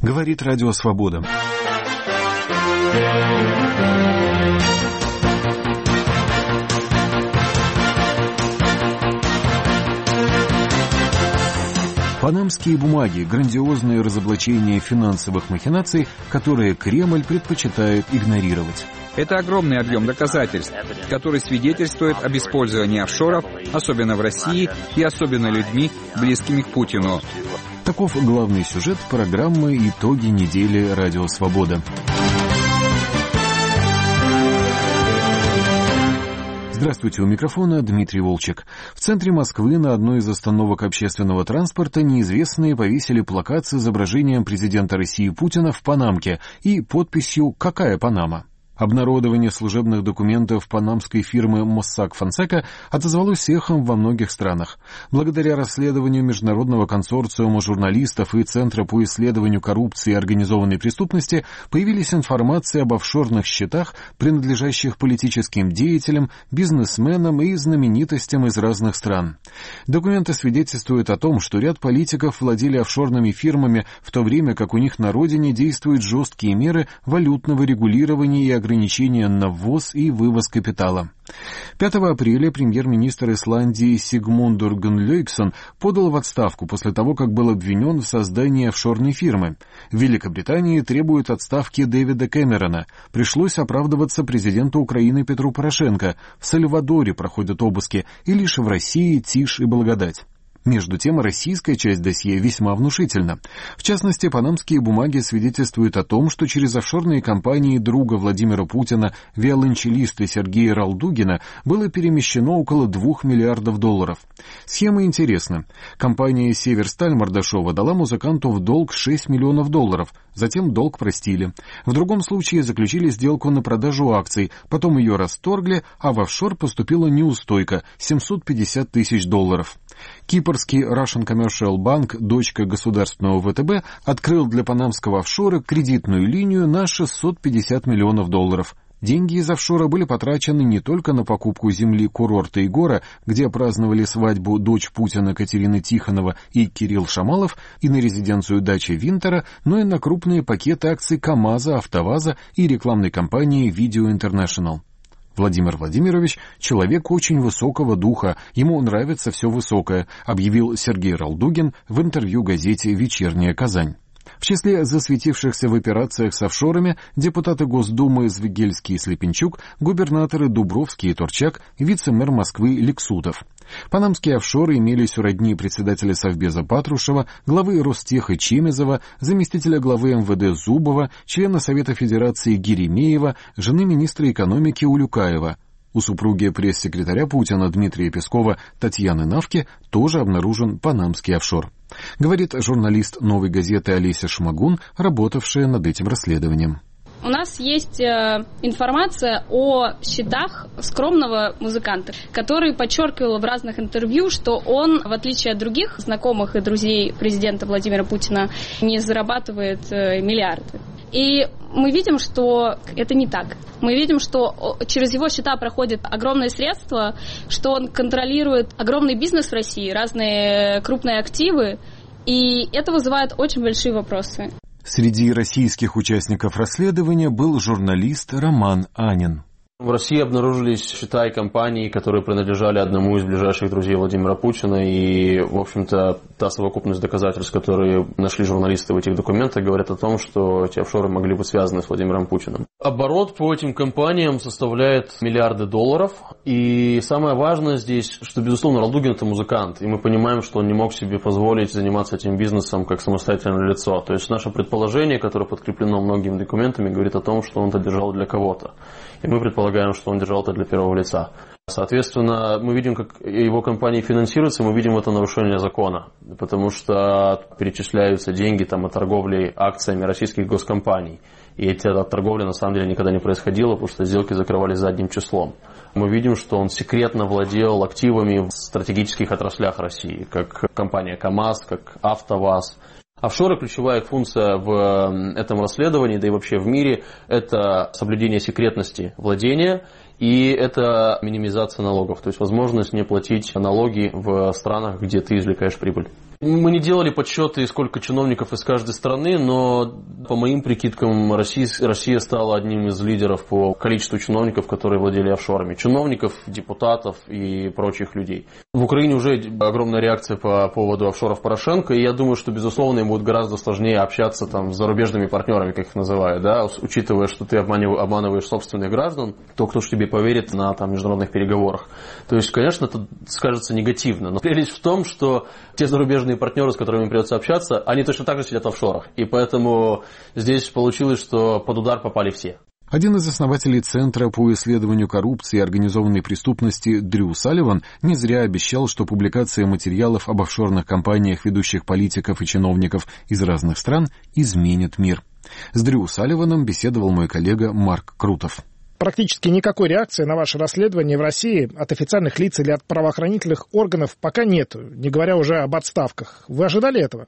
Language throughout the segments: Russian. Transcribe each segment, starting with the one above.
Говорит Радио Свобода. Панамские бумаги – грандиозное разоблачение финансовых махинаций, которые Кремль предпочитает игнорировать. Это огромный объем доказательств, который свидетельствует об использовании офшоров, особенно в России и особенно людьми, близкими к Путину. Таков главный сюжет программы «Итоги недели. Радио Свобода». Здравствуйте, у микрофона Дмитрий Волчек. В центре Москвы на одной из остановок общественного транспорта неизвестные повесили плакат с изображением президента России Путина в панамке и подписью «Какая Панама?». Обнародование служебных документов панамской фирмы Mossack Fonseca отозвалось эхом во многих странах. Благодаря расследованию международного консорциума журналистов и Центра по исследованию коррупции и организованной преступности появились информации об офшорных счетах, принадлежащих политическим деятелям, бизнесменам и знаменитостям из разных стран. Документы свидетельствуют о том, что ряд политиков владели офшорными фирмами, в то время как у них на родине действуют жесткие меры валютного регулирования и ограничения на ввоз и вывоз капитала. 5 апреля премьер-министр Исландии Сигмунdur Гунлейксон подал в отставку после того, как был обвинен в создании офшорной фирмы. В Великобритании требуют отставки Дэвида Кэмерона. Пришлось оправдываться президенту Украины Петру Порошенко. В Сальвадоре проходят обыски, и лишь в России тишь и благодать. Между тем, российская часть досье весьма внушительна. В частности, панамские бумаги свидетельствуют о том, что через офшорные компании друга Владимира Путина, виолончелиста Сергея Ралдугина, было перемещено около $2 миллиардов. Схема интересна. Компания «Северсталь» Мордашова дала музыканту в долг $6 миллионов, затем долг простили. В другом случае заключили сделку на продажу акций, потом ее расторгли, а в офшор поступила неустойка – $750 тысяч. Кипрский Russian Commercial Bank, дочка государственного ВТБ, открыл для панамского офшора кредитную линию на $650 миллионов. Деньги из офшора были потрачены не только на покупку земли курорта Игора, где праздновали свадьбу дочь Путина Катерины Тихонова и Кирилл Шамалов, и на резиденцию дачи Винтера, но и на крупные пакеты акций КАМАЗа, АвтоВАЗа и рекламной кампании Video International. Владимир Владимирович – человек очень высокого духа, ему нравится все высокое, объявил Сергей Ралдугин в интервью газете «Вечерняя Казань». В числе засветившихся в операциях с офшорами депутаты Госдумы Звегельский и Слепенчук, губернаторы Дубровский и Торчак, вице-мэр Москвы Лексутов. Панамские офшоры имелись у родни председателя Совбеза Патрушева, главы Ростеха Чемезова, заместителя главы МВД Зубова, члена Совета Федерации Геремеева, жены министра экономики Улюкаева. У супруги пресс-секретаря Путина Дмитрия Пескова Татьяны Навки тоже обнаружен панамский офшор. Говорит журналист «Новой газеты» Олеся Шмагун, работавшая над этим расследованием. У нас есть информация о счетах скромного музыканта, который подчеркивал в разных интервью, что он, в отличие от других знакомых и друзей президента Владимира Путина, не зарабатывает миллиарды. И мы видим, что это не так. Мы видим, что через его счета проходят огромные средства, что он контролирует огромный бизнес в России, разные крупные активы, и это вызывает очень большие вопросы. Среди российских участников расследования был журналист Роман Анин. В России обнаружились счета и компании, которые принадлежали одному из ближайших друзей Владимира Путина. И, в общем-то, та совокупность доказательств, которые нашли журналисты в этих документах, говорят о том, что эти офшоры могли быть связаны с Владимиром Путиным. Оборот по этим компаниям составляет $1 миллиарды. И самое важное здесь, что, безусловно, Ралдугин – это музыкант. И мы понимаем, что он не мог себе позволить заниматься этим бизнесом как самостоятельное лицо. То есть наше предположение, которое подкреплено многими документами, говорит о том, что он это держал для кого-то. И мы предполагаем, что он держал это для первого лица. Соответственно, мы видим, как его компании финансируются, мы видим это нарушение закона, потому что перечисляются деньги там, от торговли акциями российских госкомпаний. И эта торговля на самом деле никогда не происходила, потому что сделки закрывались задним числом. Мы видим, что он секретно владел активами в стратегических отраслях России, как компания КАМАЗ, как АвтоВАЗ. Офшоры, ключевая функция в этом расследовании, да и вообще в мире, это соблюдение секретности владения и это минимизация налогов, то есть возможность не платить налоги в странах, где ты извлекаешь прибыль. Мы не делали подсчеты, сколько чиновников из каждой страны, но по моим прикидкам Россия стала одним из лидеров по количеству чиновников, которые владели офшорами. Чиновников, депутатов и прочих людей. В Украине уже огромная реакция по поводу офшоров Порошенко, и я думаю, что, безусловно, им будет гораздо сложнее общаться там с зарубежными партнерами, как их называют, да, учитывая, что ты обманываешь собственных граждан, то кто ж тебе поверит на там международных переговорах. То есть, конечно, это скажется негативно, но прелесть в том, что те зарубежные партнеры, с которыми им придется общаться, они точно так же сидят в офшорах. И поэтому здесь получилось, что под удар попали все. Один из основателей Центра по исследованию коррупции и организованной преступности Дрю Салливан не зря обещал, что публикация материалов об офшорных компаниях ведущих политиков и чиновников из разных стран изменит мир. С Дрю Салливаном беседовал мой коллега Марк Крутов. Практически никакой реакции на ваше расследование в России от официальных лиц или от правоохранительных органов пока нет, не говоря уже об отставках. Вы ожидали этого?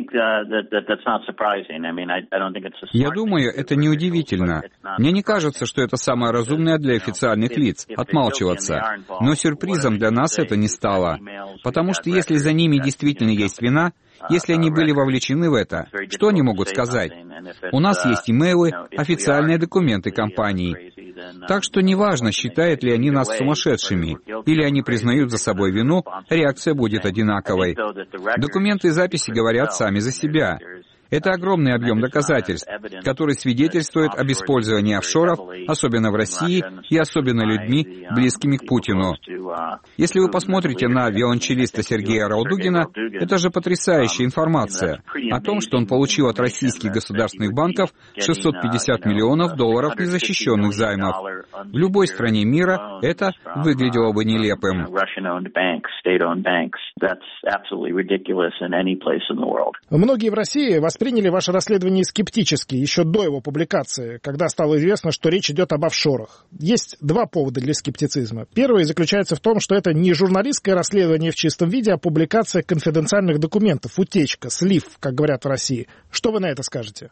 Я думаю, это неудивительно. Мне не кажется, что это самое разумное для официальных лиц — отмалчиваться. Но сюрпризом для нас это не стало. Потому что если за ними действительно есть вина, если они были вовлечены в это, что они могут сказать? У нас есть имейлы, официальные документы компаний. Так что неважно, считают ли они нас сумасшедшими, или они признают за собой вину, реакция будет одинаковой. Документы и записи говорят сами за себя. Это огромный объем доказательств, который свидетельствует об использовании офшоров, особенно в России и особенно людьми, близкими к Путину. Если вы посмотрите на виолончелиста Сергея Раудугина, это же потрясающая информация о том, что он получил от российских государственных банков $650 миллионов незащищенных займов. В любой стране мира это выглядело бы нелепым. Многие в России восприняли ваше расследование скептически еще до его публикации, когда стало известно, что речь идет об офшорах. Есть два повода для скептицизма. Первый заключается в том, что это не журналистское расследование в чистом виде, а публикация конфиденциальных документов, утечка, слив, как говорят в России. Что вы на это скажете?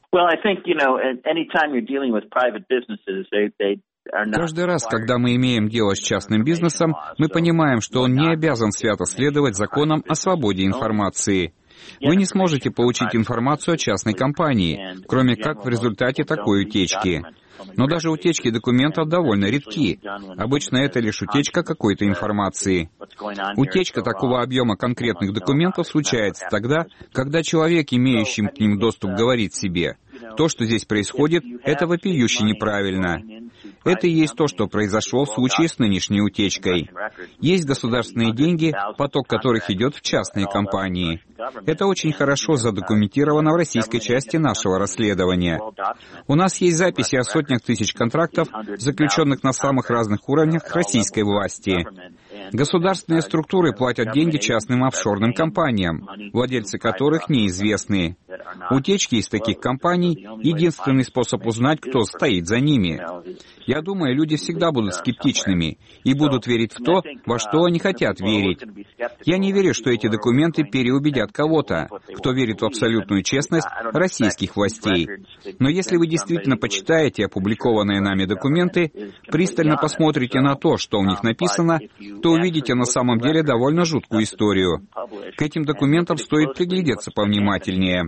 Каждый раз, когда мы имеем дело с частным бизнесом, мы понимаем, что он не обязан свято следовать законам о свободе информации. Вы не сможете получить информацию о частной компании, кроме как в результате такой утечки. Но даже утечки документов довольно редки. Обычно это лишь утечка какой-то информации. Утечка такого объема конкретных документов случается тогда, когда человек, имеющий к ним доступ, говорит себе: «То, что здесь происходит, это вопиюще неправильно». Это и есть то, что произошло в случае с нынешней утечкой. Есть государственные деньги, поток которых идет в частные компании. Это очень хорошо задокументировано в российской части нашего расследования. У нас есть записи о сотнях тысяч контрактов, заключенных на самых разных уровнях российской власти. Государственные структуры платят деньги частным офшорным компаниям, владельцы которых неизвестны. Утечки из таких компаний — единственный способ узнать, кто стоит за ними. Я думаю, люди всегда будут скептичными и будут верить в то, во что они хотят верить. Я не верю, что эти документы переубедят кого-то, кто верит в абсолютную честность российских властей. Но если вы действительно почитаете опубликованные нами документы, пристально посмотрите на то, что в них написано, то увидите на самом деле довольно жуткую историю. К этим документам стоит приглядеться повнимательнее.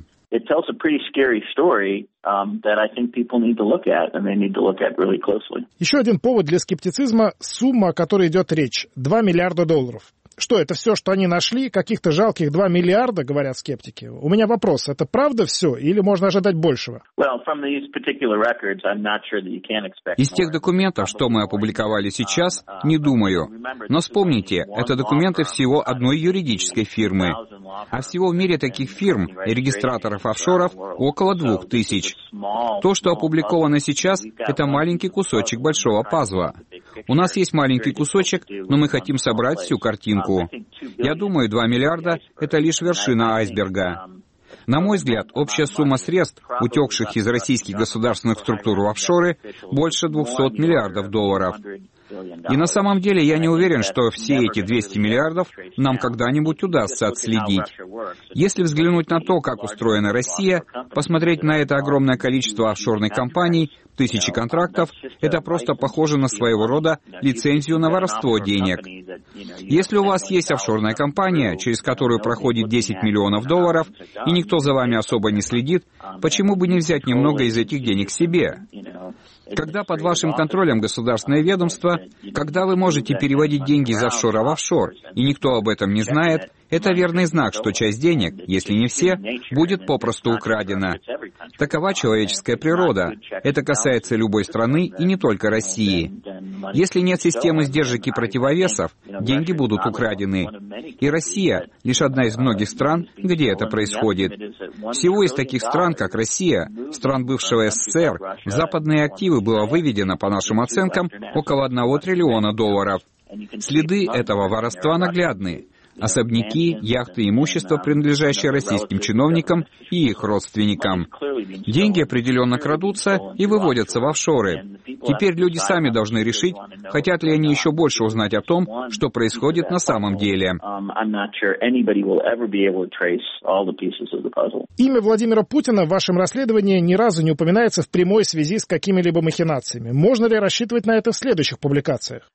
Еще один повод для скептицизма — сумма, о которой идет речь — $2 миллиарда. Что, это все, что они нашли? Каких-то жалких 2 миллиарда, говорят скептики. У меня вопрос, это правда все или можно ожидать большего? Из тех документов, что мы опубликовали сейчас, не думаю. Но вспомните, это документы всего одной юридической фирмы. А всего в мире таких фирм и регистраторов офшоров около 2000. То, что опубликовано сейчас, это маленький кусочек большого пазла. У нас есть маленький кусочек, но мы хотим собрать всю картинку. Я думаю, 2 миллиарда — это лишь вершина айсберга. На мой взгляд, общая сумма средств, утекших из российских государственных структур в офшоры, больше $200 миллиардов. И на самом деле я не уверен, что все эти 200 миллиардов нам когда-нибудь удастся отследить. Если взглянуть на то, как устроена Россия, посмотреть на это огромное количество офшорных компаний, тысячи контрактов, это просто похоже на своего рода лицензию на воровство денег. Если у вас есть офшорная компания, через которую проходит 10 миллионов долларов, и никто за вами особо не следит, почему бы не взять немного из этих денег себе? Когда под вашим контролем государственное ведомство, когда вы можете переводить деньги из офшора в офшор, и никто об этом не знает, это верный знак, что часть денег, если не все, будет попросту украдена. Такова человеческая природа. Это касается любой страны и не только России. Если нет системы сдержек и противовесов, деньги будут украдены. И Россия — лишь одна из многих стран, где это происходит. Всего из таких стран, как Россия, стран бывшего СССР, в западные активы было выведено, по нашим оценкам, около $1 триллиона. Следы этого воровства наглядны. Особняки, яхты, имущество, принадлежащее российским чиновникам и их родственникам. Деньги определенно крадутся и выводятся в офшоры. Теперь люди сами должны решить, хотят ли они еще больше узнать о том, что происходит на самом деле. Имя Владимира Путина в вашем расследовании ни разу не упоминается в прямой связи с какими-либо махинациями. Можно ли рассчитывать на это в следующих публикациях?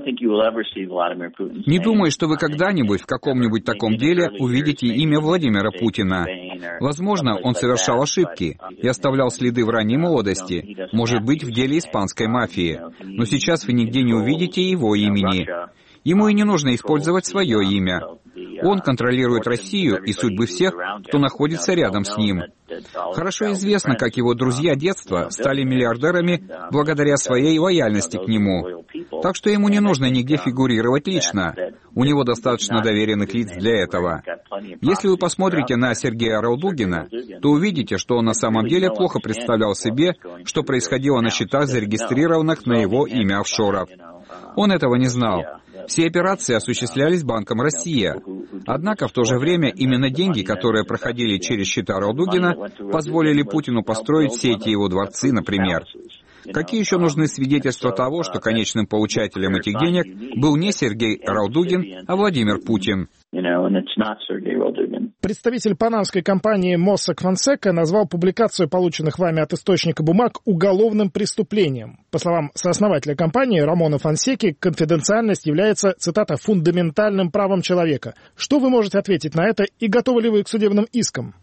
Не думаю, что вы когда-нибудь в каком-нибудь таком деле увидите имя Владимира Путина. Возможно, он совершал ошибки и оставлял следы в ранней молодости, может быть, в деле испанской мафии. Но сейчас вы нигде не увидите его имени. Ему и не нужно использовать свое имя. Он контролирует Россию и судьбы всех, кто находится рядом с ним. Хорошо известно, как его друзья детства стали миллиардерами благодаря своей лояльности к нему. Так что ему не нужно нигде фигурировать лично. У него достаточно доверенных лиц для этого. Если вы посмотрите на Сергея Ралдугина, то увидите, что он на самом деле плохо представлял себе, что происходило на счетах, зарегистрированных на его имя офшоров. Он этого не знал. Все операции осуществлялись Банком «Россия». Однако в то же время именно деньги, которые проходили через счета Ралдугина, позволили Путину построить все эти его дворцы, например. Какие еще нужны свидетельства того, что конечным получателем этих денег был не Сергей Ралдугин, а Владимир Путин? Представитель панамской компании Mossack Fonseca назвал публикацию полученных вами от источника бумаг уголовным преступлением. По словам сооснователя компании Рамона Фонсеки, конфиденциальность является, цитата, «фундаментальным правом человека». Что вы можете ответить на это и готовы ли вы к судебным искам?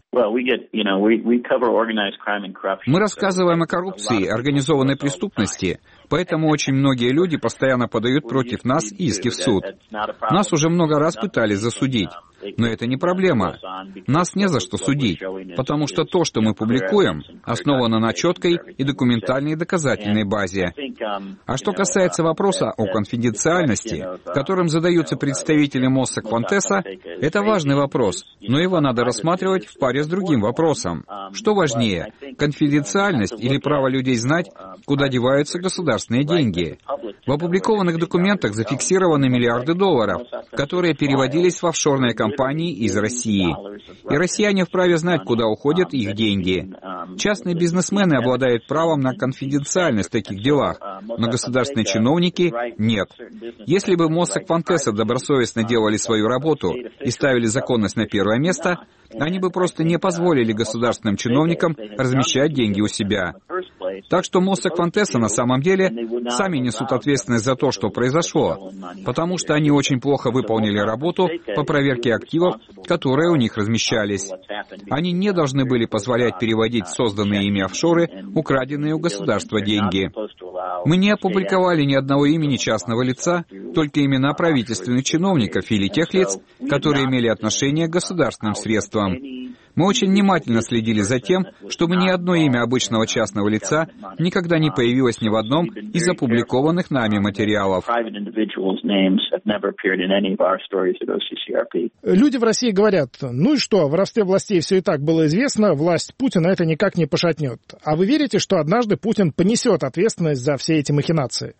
Мы рассказываем о коррупции, организованной преступности, поэтому очень многие люди постоянно подают против нас иски в суд. Нас уже много раз пытались засудить. Но это не проблема. Нас не за что судить, потому что то, что мы публикуем, основано на четкой и документальной доказательной базе. А что касается вопроса о конфиденциальности, которым задаются представители Mossack Fonseca, это важный вопрос, но его надо рассматривать в паре с другим вопросом. Что важнее, конфиденциальность или право людей знать, куда деваются государственные деньги? В опубликованных документах зафиксированы миллиарды долларов, которые переводились в офшорные компании из России. И россияне вправе знать, куда уходят их деньги. Частные бизнесмены обладают правом на конфиденциальность в таких делах, но государственные чиновники — нет. Если бы Mossack Fonseca добросовестно делали свою работу и ставили законность на первое место, они бы просто не позволили государственным чиновникам размещать деньги у себя. Так что Mossack Fonseca на самом деле сами несут ответственность за то, что произошло, потому что они очень плохо выполнили работу по проверке активов, которые у них размещались. Они не должны были позволять переводить в созданные ими офшоры украденные у государства деньги. Мы не опубликовали ни одного имени частного лица, только имена правительственных чиновников или тех лиц, которые имели отношение к государственным средствам. Мы очень внимательно следили за тем, чтобы ни одно имя обычного частного лица никогда не появилось ни в одном из опубликованных нами материалов. Люди в России говорят, ну и что, о воровстве властей все и так было известно, власть Путина это никак не пошатнет. А вы верите, что однажды Путин понесет ответственность за все эти махинации?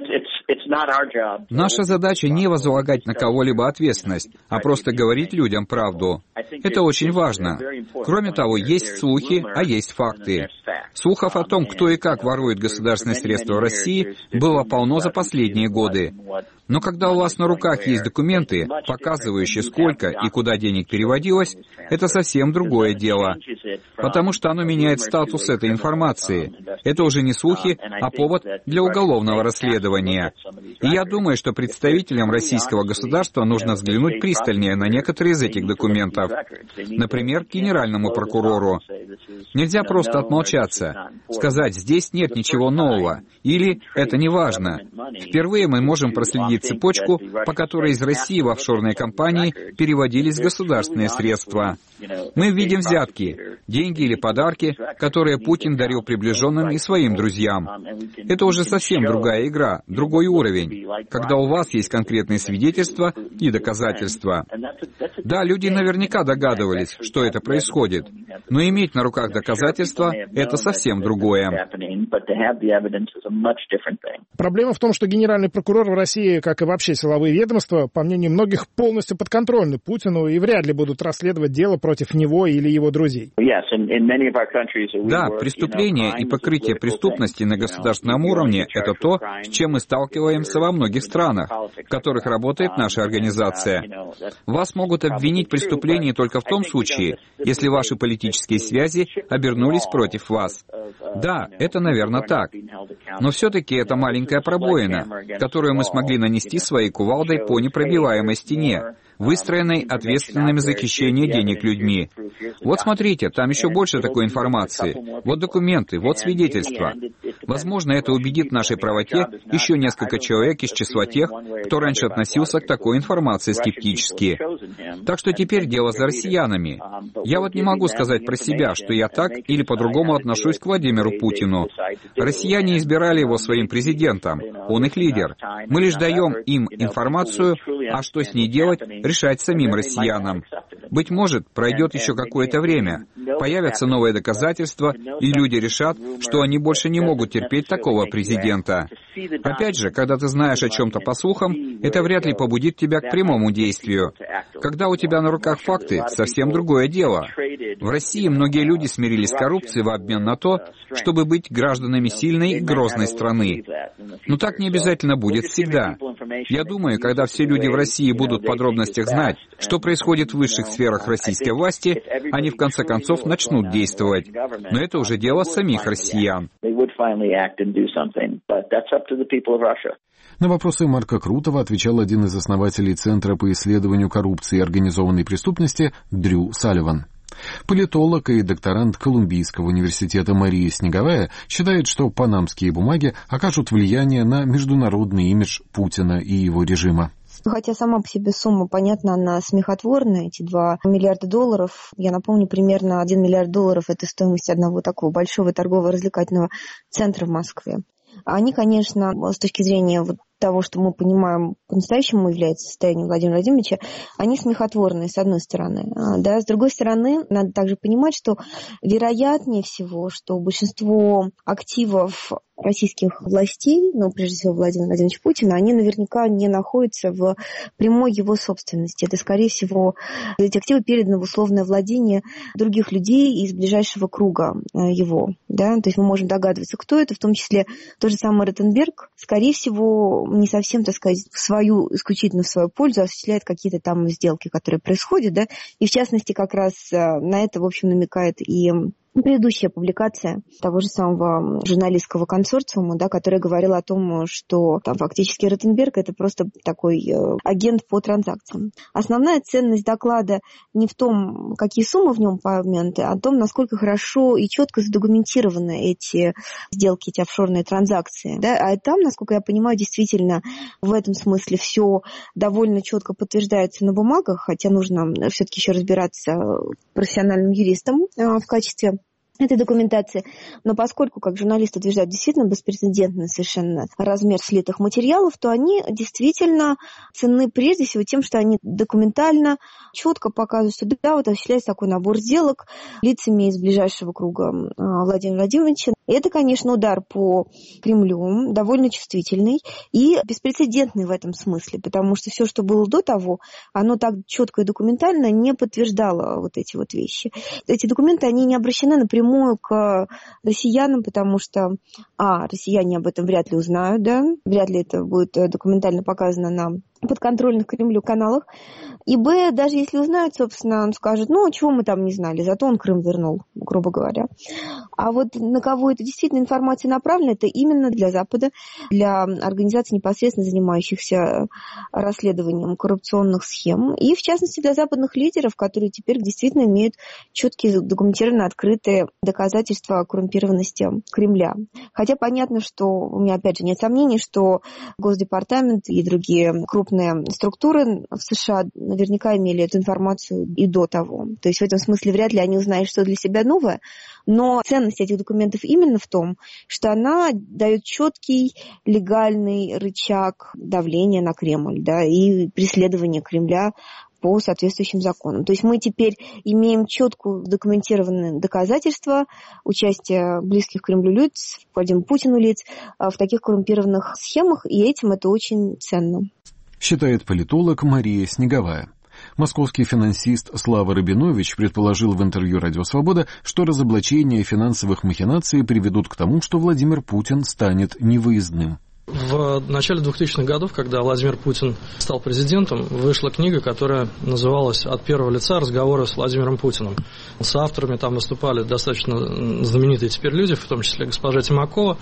Наша задача не возлагать на кого-либо ответственность, а просто говорить людям правду. Это очень важно. Кроме того, есть слухи, а есть факты. Слухов о том, кто и как ворует государственные средства в России, было полно за последние годы. Но когда у вас на руках есть документы, показывающие, сколько и куда денег переводилось, это совсем другое дело. Потому что оно меняет статус этой информации. Это уже не слухи, а повод для уголовного расследования. И я думаю, что представителям российского государства нужно взглянуть пристальнее на некоторые из этих документов. Например, генеральному прокурору. Нельзя просто отмолчаться, сказать, здесь нет ничего нового, или это не важно. Впервые мы можем проследить цепочку, по которой из России в офшорные компании переводились государственные средства. Мы видим взятки, деньги или подарки, которые Путин дарил приближенным и своим друзьям. Это уже совсем другая игра, другой уровень, когда у вас есть конкретные свидетельства и доказательства. Да, люди наверняка догадывались, что это происходит, но иметь на руках доказательства — это совсем другое. Проблема в том, что генеральный прокурор в России, как и вообще силовые ведомства, по мнению многих, полностью подконтрольны Путину и вряд ли будут расследовать дело против него или его друзей. Да, преступления и покрытие преступности на государственном уровне — это то, с чем мы сталкиваемся во многих странах, в которых работает наша организация. Вас могут обвинить в преступлении только в том случае, если ваши политические связи обернулись против вас. Да, это, наверное, так. Но все-таки это маленькая пробоина, которую мы смогли нанести своей кувалдой по непробиваемой стене, выстроенной ответственными за хищение денег людьми. Вот смотрите, там еще больше такой информации. Вот документы, вот свидетельства. Возможно, это убедит в нашей правоте еще несколько человек из числа тех, кто раньше относился к такой информации скептически. Так что теперь дело за россиянами. Я вот не могу сказать про себя, что я так или по-другому отношусь к Владимиру Путину. Россияне избирали его своим президентом, он их лидер. Мы лишь даем им информацию, а что с ней делать, решать самим россиянам. Быть может, пройдет еще какое-то время, появятся новые доказательства, и люди решат, что они больше не могут терпеть такого президента. Опять же, когда ты знаешь о чем-то по слухам, это вряд ли побудит тебя к прямому действию. Когда у тебя на руках факты, совсем другое дело. В России многие люди смирились с коррупцией в обмен на то, чтобы быть гражданами сильной и грозной страны. Но так не обязательно будет всегда. Я думаю, когда все люди в России будут в подробностях знать, что происходит в высших сферах российской власти, они в конце концов начнут действовать. Но это уже дело самих россиян. На вопросы Марка Крутого отвечал один из основателей Центра по исследованию коррупции и организованной преступности Дрю Салливан. Политолог и докторант Колумбийского университета Мария Снеговая считает, что панамские бумаги окажут влияние на международный имидж Путина и его режима. Хотя сама по себе сумма, понятно, она смехотворная, эти $2 миллиарда. Я напомню, примерно $1 миллиард – это стоимость одного такого большого торгово-развлекательного центра в Москве. Они, конечно, с точки зрения того, что мы понимаем, по-настоящему является состоянием Владимира Владимировича, они смехотворные, с одной стороны. Да, с другой стороны, надо также понимать, что вероятнее всего, что большинство активов российских властей, ну, прежде всего Владимира Владимировича Путина, они наверняка не находятся в прямой его собственности. Это, скорее всего, эти активы переданы в условное владение других людей из ближайшего круга его. Да? То есть мы можем догадываться, кто это, в том числе тот же самый Ротенберг, скорее всего, не совсем, так сказать, исключительно в свою пользу осуществляет какие-то там сделки, которые происходят, да, и в частности как раз на это, в общем, намекает и предыдущая публикация того же самого журналистского консорциума, да, который говорил о том, что там фактически Ротенберг – это просто такой агент по транзакциям. Основная ценность доклада не в том, какие суммы в нем упомянуты, а в том, насколько хорошо и четко задокументированы эти сделки, эти офшорные транзакции. Да? А там, насколько я понимаю, действительно в этом смысле все довольно четко подтверждается на бумагах, хотя нужно все-таки еще разбираться профессиональным юристом в качестве этой документации. Но поскольку, как журналисты утверждают, действительно беспрецедентный совершенно размер слитых материалов, то они действительно ценны прежде всего тем, что они документально четко показывают, что да, вот осуществляется такой набор сделок лицами из ближайшего круга Владимира Владимировича. И это, конечно, удар по Кремлю, довольно чувствительный и беспрецедентный в этом смысле, потому что все, что было до того, оно так четко и документально не подтверждало вот эти вот вещи. Эти документы, они не обращены напрямую напрямую к россиянам, потому что, россияне об этом вряд ли узнают, да, вряд ли это будет документально показано на подконтрольных Кремлю каналах. И Б, даже если узнают, собственно, он скажет, чего мы там не знали, зато он Крым вернул, грубо говоря. А вот на кого эта действительно информация направлена, это именно для Запада, для организаций, непосредственно занимающихся расследованием коррупционных схем, и, в частности, для западных лидеров, которые теперь действительно имеют четкие, документированно открытые доказательства коррумпированности Кремля. Хотя понятно, что у меня, опять же, нет сомнений, что Госдепартамент и другие крупные структуры в США наверняка имели эту информацию и до того. То есть в этом смысле вряд ли они узнают что для себя новое, но ценность этих документов именно в том, что она дает четкий легальный рычаг давления на Кремль, да, и преследования Кремля по соответствующим законам. То есть мы теперь имеем четко документированные доказательства участия близких к Кремлю лиц, Владимиру Путину лиц в таких коррумпированных схемах, и этим это очень ценно. Считает политолог Мария Снеговая. Московский финансист Слава Рабинович предположил в интервью «Радио Свобода», что разоблачение финансовых махинаций приведут к тому, что Владимир Путин станет невыездным. В начале 2000-х годов, когда Владимир Путин стал президентом, вышла книга, которая называлась «От первого лица. Разговоры с Владимиром Путиным». С авторами там выступали достаточно знаменитые теперь люди, в том числе госпожа Тимакова.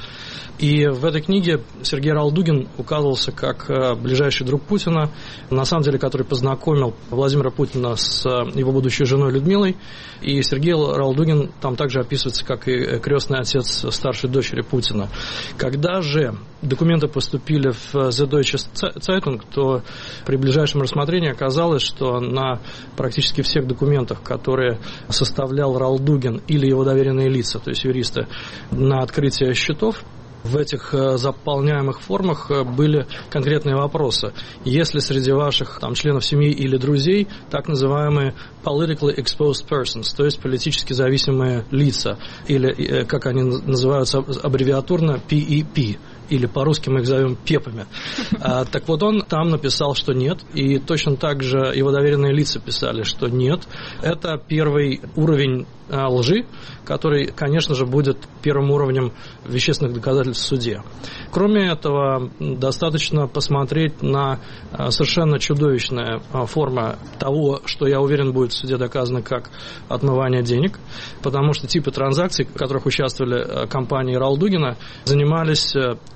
И в этой книге Сергей Ралдугин указывался как ближайший друг Путина, на самом деле, который познакомил Владимира Путина с его будущей женой Людмилой. И Сергей Ралдугин там также описывается как и крестный отец старшей дочери Путина. Когда же документы поступили в The Deutsche Zeitung, то при ближайшем рассмотрении оказалось, что на практически всех документах, которые составлял Ралдугин или его доверенные лица, то есть юристы, на открытие счетов, в этих заполняемых формах были конкретные вопросы. Если среди ваших членов семьи или друзей так называемые politically exposed persons, то есть политически зависимые лица, или, как они называются аббревиатурно, PEP, или по-русски мы их зовем пепами. Так вот, он там написал, что нет, и точно так же его доверенные лица писали, что нет. Это первый уровень лжи, который, конечно же, будет первым уровнем вещественных доказательств в суде. Кроме этого, достаточно посмотреть на совершенно чудовищная форма того, что, я уверен, будет в суде доказано как отмывание денег, потому что типы транзакций, в которых участвовали компании Ралдугина, занимались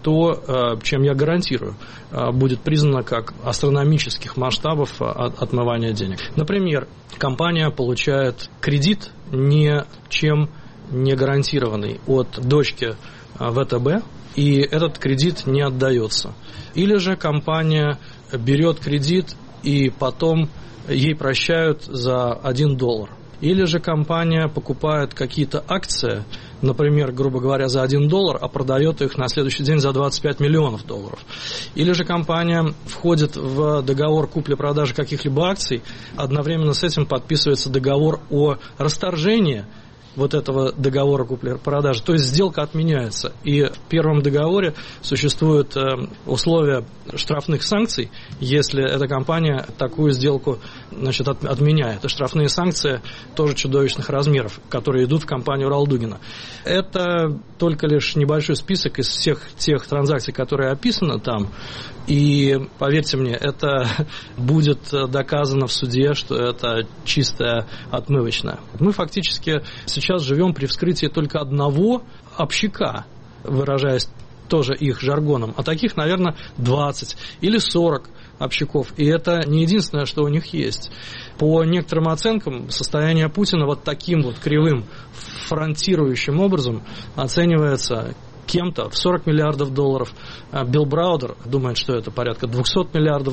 то, чем я гарантирую, будет признано как астрономических масштабов отмывания денег. Например, компания получает кредит ничем не гарантированный от дочки ВТБ, и этот кредит не отдается. Или же компания берет кредит, и потом ей прощают за $1. Или же компания покупает какие-то акции, например, грубо говоря, за $1, а продает их на следующий день за $25 миллионов. Или же компания входит в договор купли-продажи каких-либо акций, одновременно с этим подписывается договор о расторжении вот этого договора купли-продажи, то есть сделка отменяется. И в первом договоре существуют условия штрафных санкций, если эта компания такую сделку отменяет. И штрафные санкции тоже чудовищных размеров, которые идут в компанию Ралдугина. Это только лишь небольшой список из всех тех транзакций, которые описаны там. И, поверьте мне, это будет доказано в суде, что это чистая отмывочная. Мы фактически сейчас живем при вскрытии только одного общака, выражаясь тоже их жаргоном, а таких, наверное, 20 или 40 общаков. И это не единственное, что у них есть. По некоторым оценкам, состояние Путина вот таким вот кривым, фронтирующим образом оценивается кем-то в $40 миллиардов. Билл Браудер думает, что это порядка $200 миллиардов.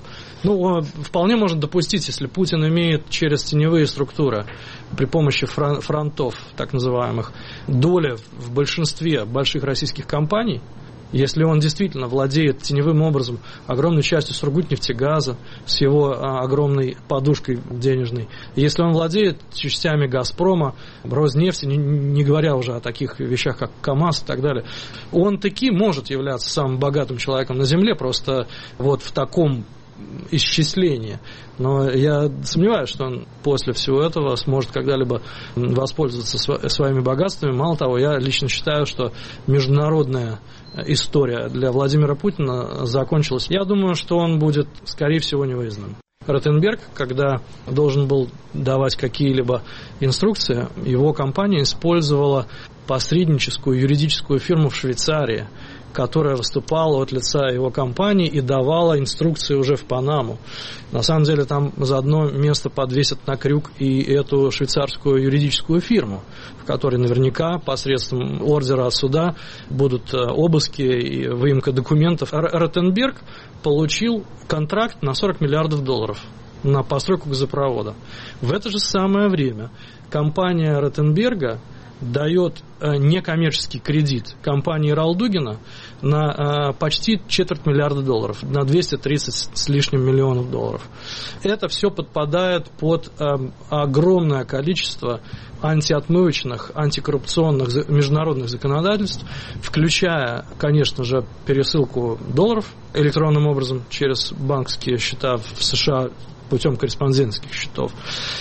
Вполне можно допустить, если Путин имеет через теневые структуры при помощи фронтов, так называемых, доли в большинстве больших российских компаний, если он действительно владеет теневым образом огромной частью Сургутнефтегаза с его огромной подушкой денежной, если он владеет частями Газпрома, Роснефти, не говоря уже о таких вещах, как КАМАЗ и так далее, он таки может являться самым богатым человеком на Земле, просто вот в таком исчисление. Но я сомневаюсь, что он после всего этого сможет когда-либо воспользоваться своими богатствами. Мало того, я лично считаю, что международная история для Владимира Путина закончилась. Я думаю, что он будет, скорее всего, невыездным. Ротенберг, когда должен был давать какие-либо инструкции, его компания использовала посредническую юридическую фирму в Швейцарии, которая выступала от лица его компании и давала инструкции уже в Панаму. На самом деле там за одно место подвесят на крюк и эту швейцарскую юридическую фирму, в которой наверняка посредством ордера от суда будут обыски и выемка документов. Ротенберг получил контракт на $40 миллиардов на постройку газопровода. В это же самое время компания Ротенберга дает некоммерческий кредит компании Ралдугина на почти $250 миллиарда, на 230 с лишним миллионов долларов. Это все подпадает под огромное количество антиотмывочных, антикоррупционных международных законодательств, включая, конечно же, пересылку долларов электронным образом через банковские счета в США путем корреспондентских счетов.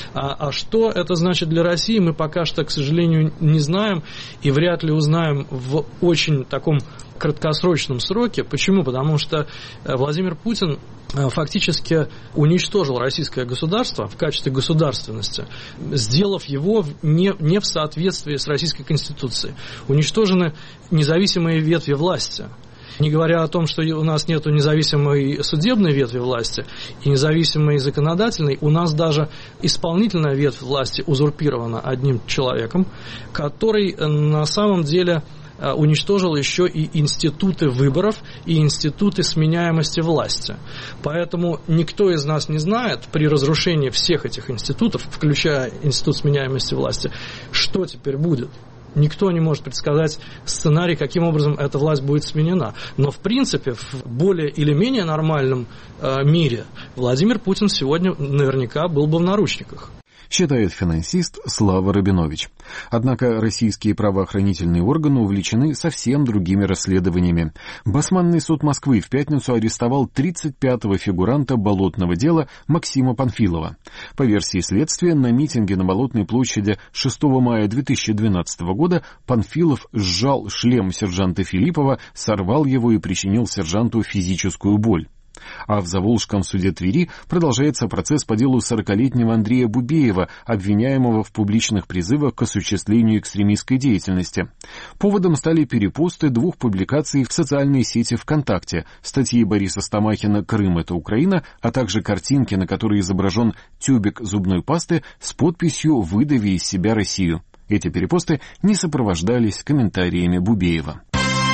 А что это значит для России, мы пока что, к сожалению, не знаем и вряд ли узнаем в очень таком краткосрочном сроке. Почему? Потому что Владимир Путин фактически уничтожил российское государство в качестве государственности, сделав его не в соответствии с Российской Конституцией. Уничтожены независимые ветви власти. Не говоря о том, что у нас нет независимой судебной ветви власти и независимой законодательной, у нас даже исполнительная ветвь власти узурпирована одним человеком, который на самом деле уничтожил еще и институты выборов и институты сменяемости власти. Поэтому никто из нас не знает при разрушении всех этих институтов, включая институт сменяемости власти, что теперь будет. Никто не может предсказать сценарий, каким образом эта власть будет сменена. Но, в принципе, в более или менее нормальном мире Владимир Путин сегодня наверняка был бы в наручниках. Считает финансист Слава Рабинович. Однако российские правоохранительные органы увлечены совсем другими расследованиями. Басманный суд Москвы в пятницу арестовал 35-го фигуранта болотного дела Максима Панфилова. По версии следствия, на митинге на Болотной площади 6 мая 2012 года Панфилов сжал шлем сержанта Филиппова, сорвал его и причинил сержанту физическую боль. А в Заволжском суде Твери продолжается процесс по делу 40-летнего Андрея Бубеева, обвиняемого в публичных призывах к осуществлению экстремистской деятельности. Поводом стали перепосты 2 публикаций в социальной сети ВКонтакте, статьи Бориса Стамахина «Крым – это Украина», а также картинки, на которой изображен тюбик зубной пасты с подписью «Выдави из себя Россию». Эти перепосты не сопровождались комментариями Бубеева.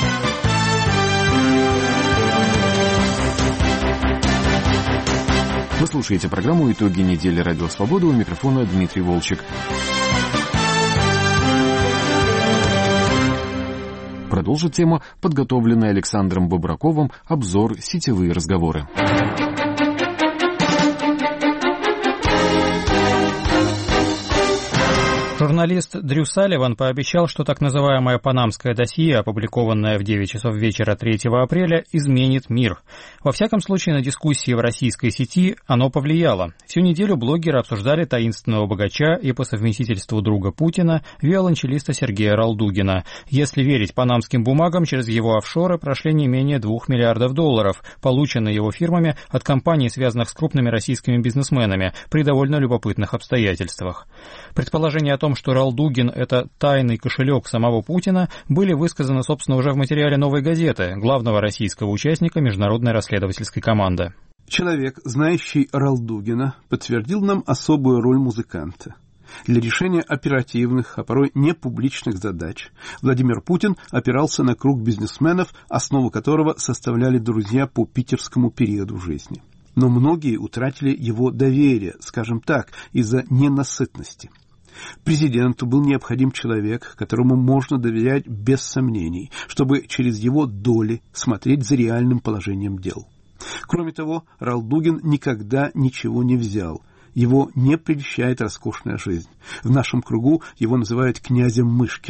Вы слушаете программу «Итоги недели. Радио Свобода». У микрофона Дмитрий Волчек. Продолжит тему, подготовленный Александром Бобраковым, обзор «Сетевые разговоры». Журналист Дрю Салливан пообещал, что так называемое панамское досье, опубликованное в 9 часов вечера 3 апреля, изменит мир. Во всяком случае, на дискуссии в российской сети оно повлияло. Всю неделю блогеры обсуждали таинственного богача и по совместительству друга Путина, виолончелиста Сергея Ралдугина. Если верить панамским бумагам, через его офшоры прошли не менее $2 миллиардов, полученные его фирмами от компаний, связанных с крупными российскими бизнесменами, при довольно любопытных обстоятельствах. Предположение о том, что Ралдугин – это тайный кошелек самого Путина, были высказаны, собственно, уже в материале «Новой газеты», главного российского участника международной расследовательской команды. Человек, знающий Ралдугина, подтвердил нам особую роль музыканта. Для решения оперативных, а порой непубличных задач Владимир Путин опирался на круг бизнесменов, основу которого составляли друзья по питерскому периоду жизни. Но многие утратили его доверие, скажем так, из-за ненасытности. Президенту был необходим человек, которому можно доверять без сомнений, чтобы через его доли смотреть за реальным положением дел. Кроме того, Ралдугин никогда ничего не взял. Его не прельщает роскошная жизнь. В нашем кругу его называют князем Мышкиным.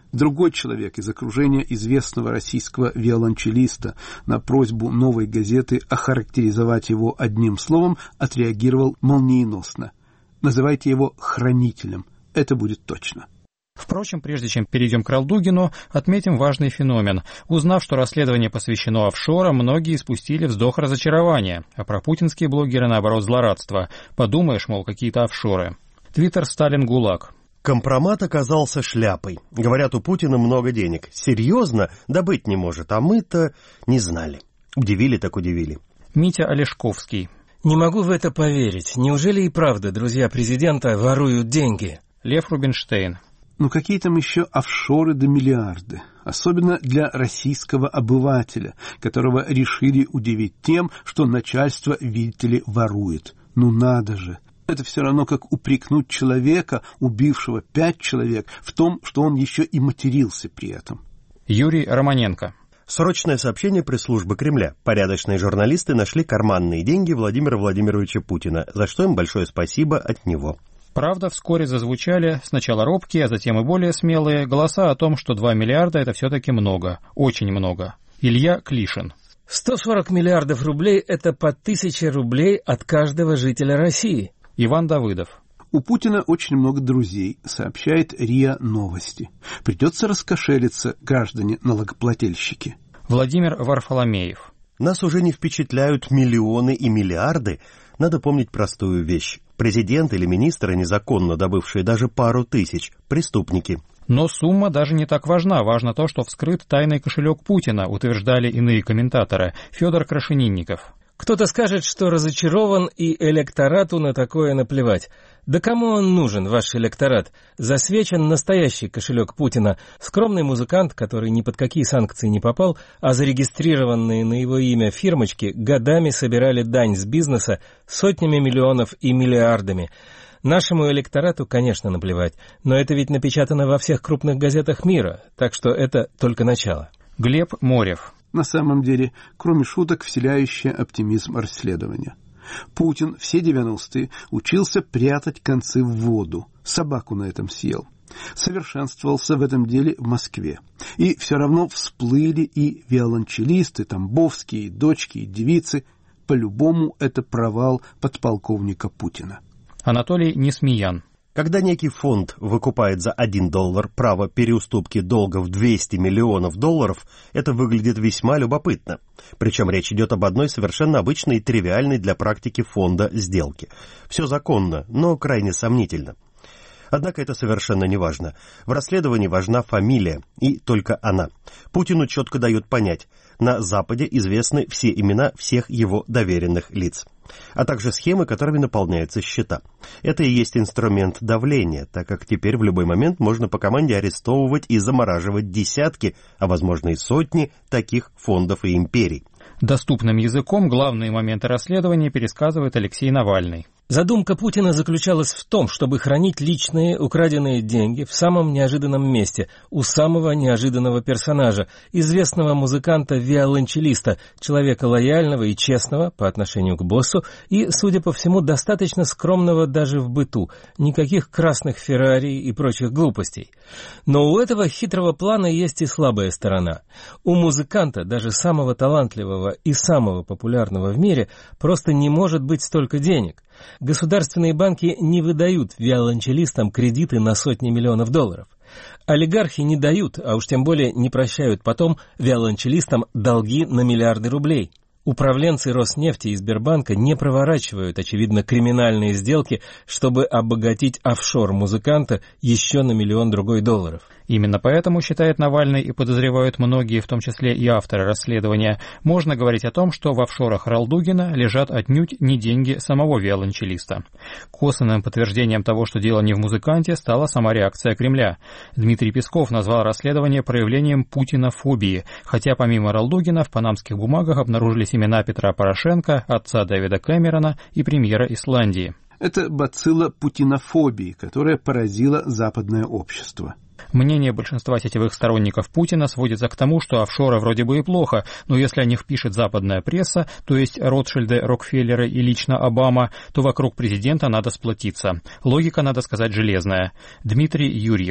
Другой человек из окружения известного российского виолончелиста на просьбу «Новой газеты» охарактеризовать его одним словом отреагировал молниеносно. Называйте его хранителем. Это будет точно. Впрочем, прежде чем перейдем к Ралдугину, отметим важный феномен. Узнав, что расследование посвящено офшорам, многие испустили вздох разочарования, а пропутинские блогеры, наоборот, злорадства. Подумаешь, мол, какие-то офшоры. Твиттер Сталин ГУЛАГ. Компромат оказался шляпой. Говорят, у Путина много денег. Серьезно? Да быть не может. А мы-то не знали. Удивили так удивили. Митя Олешковский. Не могу в это поверить. Неужели и правда друзья президента воруют деньги? Лев Рубинштейн. Ну какие там еще офшоры да миллиарды? Особенно для российского обывателя, которого решили удивить тем, что начальство, видите ли, ворует. Ну надо же! Это все равно, как упрекнуть человека, убившего 5 человек, в том, что он еще и матерился при этом. Юрий Романенко. Срочное сообщение пресс-службы Кремля. Порядочные журналисты нашли карманные деньги Владимира Владимировича Путина, за что им большое спасибо от него. Правда, вскоре зазвучали сначала робкие, а затем и более смелые голоса о том, что 2 миллиарда – это все-таки много, очень много. Илья Клишин. 140 миллиардов рублей – это по 1000 рублей от каждого жителя России. Иван Давыдов. У Путина очень много друзей, сообщает РИА Новости. Придется раскошелиться, граждане-налогоплательщики. Владимир Варфоломеев. Нас уже не впечатляют миллионы и миллиарды. Надо помнить простую вещь. Президент или министры, незаконно добывшие даже пару тысяч, преступники. Но сумма даже не так важна. Важно то, что вскрыт тайный кошелек Путина, утверждали иные комментаторы. Федор Крашенинников. Кто-то скажет, что разочарован, и электорату на такое наплевать. Да кому он нужен, ваш электорат? Засвечен настоящий кошелек Путина. Скромный музыкант, который ни под какие санкции не попал, а зарегистрированные на его имя фирмочки годами собирали дань с бизнеса сотнями миллионов и миллиардами. Нашему электорату, конечно, наплевать, но это ведь напечатано во всех крупных газетах мира, так что это только начало. Глеб Морев. На самом деле, кроме шуток, вселяющее оптимизм расследования. Путин все 90-е учился прятать концы в воду. Собаку на этом съел. Совершенствовался в этом деле в Москве. И все равно всплыли и виолончелисты, тамбовские, и дочки, и девицы. По-любому это провал подполковника Путина. Анатолий Несмеян. Когда некий фонд выкупает за $1 право переуступки долга в $200 миллионов, это выглядит весьма любопытно. Причем речь идет об одной совершенно обычной и тривиальной для практики фонда сделке. Все законно, но крайне сомнительно. Однако это совершенно не важно. В расследовании важна фамилия, и только она. Путину четко дают понять, на Западе известны все имена всех его доверенных лиц, а также схемы, которыми наполняются счета. Это и есть инструмент давления, так как теперь в любой момент можно по команде арестовывать и замораживать десятки, а возможно и сотни таких фондов и империй. Доступным языком главные моменты расследования пересказывает Алексей Навальный. Задумка Путина заключалась в том, чтобы хранить личные украденные деньги в самом неожиданном месте, у самого неожиданного персонажа, известного музыканта-виолончелиста, человека лояльного и честного по отношению к боссу и, судя по всему, достаточно скромного даже в быту, никаких красных Феррари и прочих глупостей. Но у этого хитрого плана есть и слабая сторона. У музыканта, даже самого талантливого и самого популярного в мире, просто не может быть столько денег. Государственные банки не выдают виолончелистам кредиты на сотни миллионов долларов. Олигархи не дают, а уж тем более не прощают потом виолончелистам долги на миллиарды рублей. Управленцы Роснефти и Сбербанка не проворачивают, очевидно, криминальные сделки, чтобы обогатить офшор-музыканта еще на $1 миллион другой долларов. Именно поэтому, считает Навальный и подозревают многие, в том числе и авторы расследования, можно говорить о том, что в офшорах Ралдугина лежат отнюдь не деньги самого виолончелиста. Косвенным подтверждением того, что дело не в музыканте, стала сама реакция Кремля. Дмитрий Песков назвал расследование проявлением путинофобии, хотя помимо Ралдугина в панамских бумагах обнаружились имена Петра Порошенко, отца Дэвида Кэмерона и премьера Исландии. Это бацилла путинофобии, которая поразила западное общество. Мнение большинства сетевых сторонников Путина сводится к тому, что офшоры вроде бы и плохо, но если о них пишет западная пресса, то есть Ротшильды, Рокфеллеры и лично Обама, то вокруг президента надо сплотиться. Логика, надо сказать, железная. Дмитрий Юрьев.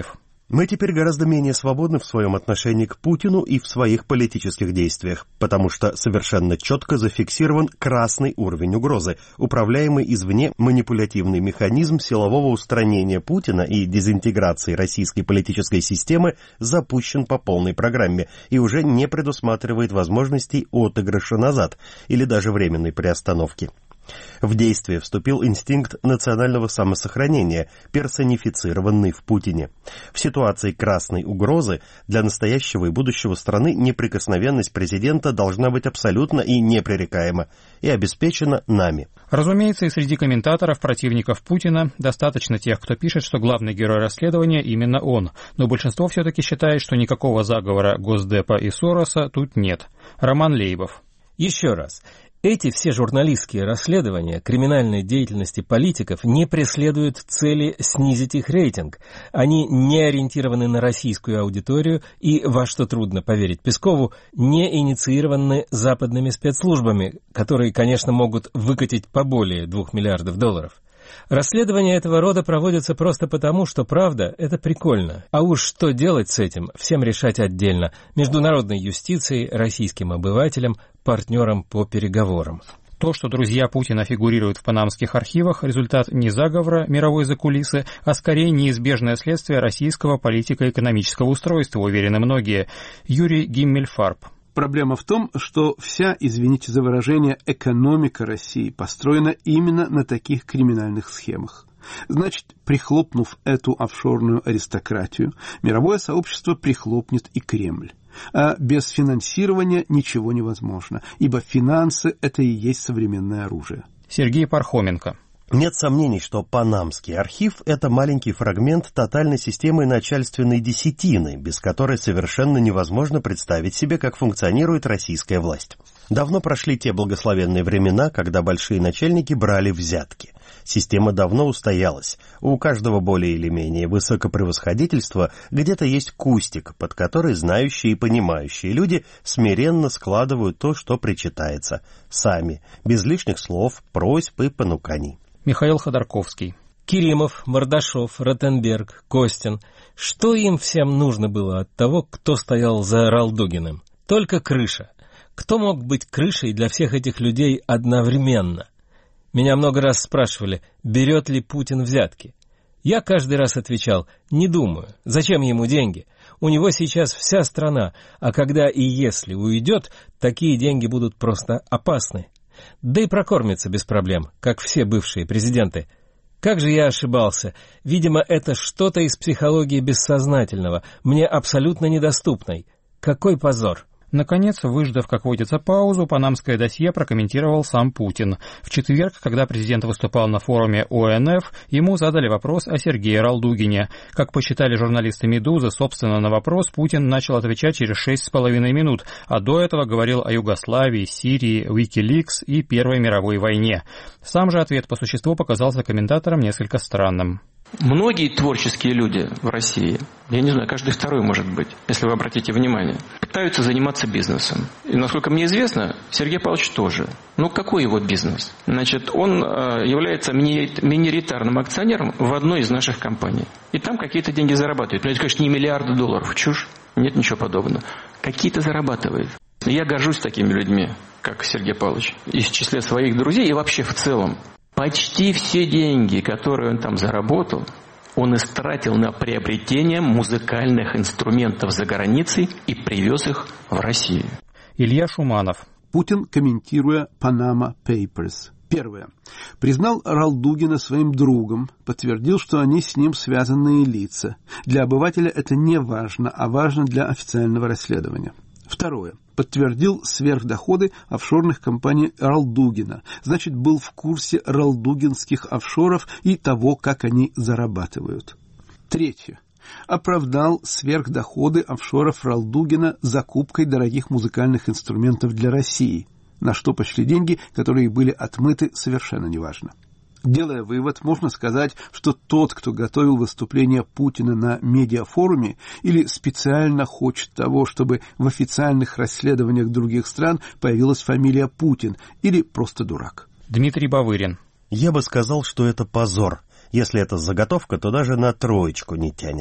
Мы теперь гораздо менее свободны в своем отношении к Путину и в своих политических действиях, потому что совершенно четко зафиксирован красный уровень угрозы, управляемый извне манипулятивный механизм силового устранения Путина и дезинтеграции российской политической системы запущен по полной программе и уже не предусматривает возможностей отыгрыша назад или даже временной приостановки. В действие вступил инстинкт национального самосохранения, персонифицированный в Путине. В ситуации красной угрозы для настоящего и будущего страны неприкосновенность президента должна быть абсолютно и непререкаема и обеспечена нами. Разумеется, и среди комментаторов, противников Путина, достаточно тех, кто пишет, что главный герой расследования именно он, но большинство все-таки считает, что никакого заговора Госдепа и Сороса тут нет. Роман Лейбов. Еще раз. Эти все журналистские расследования криминальной деятельности политиков не преследуют цели снизить их рейтинг. Они не ориентированы на российскую аудиторию и, во что трудно поверить Пескову, не инициированы западными спецслужбами, которые, конечно, могут выкатить поболее $2 миллиардов. Расследования этого рода проводятся просто потому, что правда – это прикольно. А уж что делать с этим, всем решать отдельно. Международной юстицией, российским обывателям, партнерам по переговорам. То, что друзья Путина фигурируют в панамских архивах, результат не заговора мировой закулисы, а скорее неизбежное следствие российского политико-экономического устройства, уверены многие. Юрий Гиммельфарб. Проблема в том, что вся, извините за выражение, экономика России построена именно на таких криминальных схемах. Значит, прихлопнув эту офшорную аристократию, мировое сообщество прихлопнет и Кремль. А без финансирования ничего невозможно, ибо финансы – это и есть современное оружие. Сергей Пархоменко. Нет сомнений, что Панамский архив – это маленький фрагмент тотальной системы начальственной десятины, без которой совершенно невозможно представить себе, как функционирует российская власть. Давно прошли те благословенные времена, когда большие начальники брали взятки. Система давно устоялась. У каждого более или менее высокопревосходительства где-то есть кустик, под который знающие и понимающие люди смиренно складывают то, что причитается, сами, без лишних слов, просьб и понуканий. Михаил Ходорковский. Киримов, Мордашов, Ротенберг, Костин. Что им всем нужно было от того, кто стоял за Ралдугиным? Только крыша. Кто мог быть крышей для всех этих людей одновременно? Меня много раз спрашивали, берет ли Путин взятки. Я каждый раз отвечал, не думаю. Зачем ему деньги? У него сейчас вся страна, а когда и если уйдет, такие деньги будут просто опасны. Да и прокормится без проблем, как все бывшие президенты. Как же я ошибался. Видимо, это что-то из психологии бессознательного, мне абсолютно недоступной. Какой позор! Наконец, выждав, как водится, паузу, панамское досье прокомментировал сам Путин. В четверг, когда президент выступал на форуме ОНФ, ему задали вопрос о Сергее Ралдугине. Как посчитали журналисты «Медузы», собственно, на вопрос Путин начал отвечать через 6,5 минут, а до этого говорил о Югославии, Сирии, Wikileaks и Первой мировой войне. Сам же ответ по существу показался комментаторам несколько странным. Многие творческие люди в России, я не знаю, каждый второй может быть, если вы обратите внимание, пытаются заниматься бизнесом. И, насколько мне известно, Сергей Павлович тоже. Ну, какой его бизнес? Значит, он является миноритарным акционером в одной из наших компаний. И там какие-то деньги зарабатывает. Это, конечно, не миллиарды долларов. Чушь. Нет ничего подобного. Какие-то зарабатывает. Я горжусь такими людьми, как Сергей Павлович. И в числе своих друзей, и вообще в целом. Почти все деньги, которые он там заработал, он истратил на приобретение музыкальных инструментов за границей и привез их в Россию. Илья Шуманов. Путин, комментируя Panama Papers. Первое. Признал Ралдугина своим другом, подтвердил, что они с ним связанные лица. Для обывателя это не важно, а важно для официального расследования. Второе. Подтвердил сверхдоходы офшорных компаний Ралдугина. Значит, был в курсе ралдугинских офшоров и того, как они зарабатывают. Третье. Оправдал сверхдоходы офшоров Ралдугина закупкой дорогих музыкальных инструментов для России, на что пошли деньги, которые были отмыты, совершенно неважно. Делая вывод, можно сказать, что тот, кто готовил выступление Путина на медиафоруме, или специально хочет того, чтобы в официальных расследованиях других стран появилась фамилия Путин, или просто дурак. Дмитрий Бавырин. Я бы сказал, что это позор. Если это заготовка, то даже на 3 не тянет.